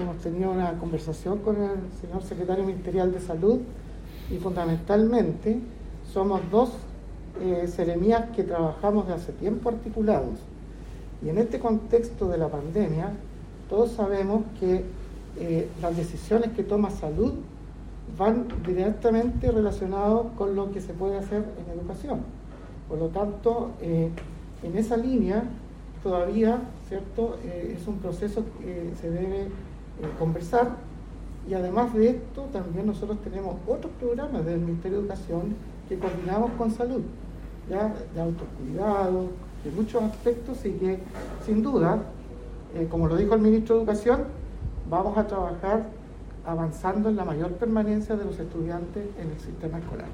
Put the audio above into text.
hemos tenido una conversación con el señor secretario ministerial de Salud y fundamentalmente somos dos seremías que trabajamos de hace tiempo articulados. Y en este contexto de la pandemia, todos sabemos que las decisiones que toma Salud van directamente relacionados con lo que se puede hacer en educación. Por lo tanto, en esa línea todavía, ¿cierto? Es un proceso que se debe conversar, y además de esto también nosotros tenemos otros programas del Ministerio de Educación que coordinamos con Salud, ya de autocuidado, de muchos aspectos, y que sin duda, como lo dijo el Ministro de Educación, vamos a trabajar avanzando en la mayor permanencia de los estudiantes en el sistema escolar.